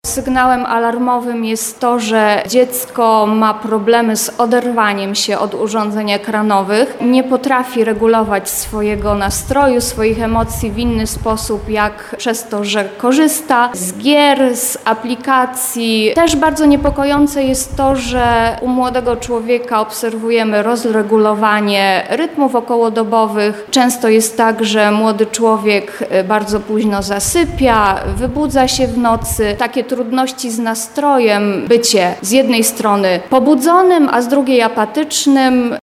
Sygnałem alarmowym jest to, że dziecko ma problemy z oderwaniem się od urządzeń ekranowych, nie potrafi regulować swojego nastroju, swoich emocji w inny sposób, jak przez to, że korzysta z gier, z aplikacji. Też bardzo niepokojące jest to, że u młodego człowieka obserwujemy rozregulowanie rytmów okołodobowych. Często jest tak, że młody człowiek bardzo późno zasypia, wybudza się w nocy. Takie trudności z nastrojem, bycie z jednej strony pobudzonym, a z drugiej apatycznym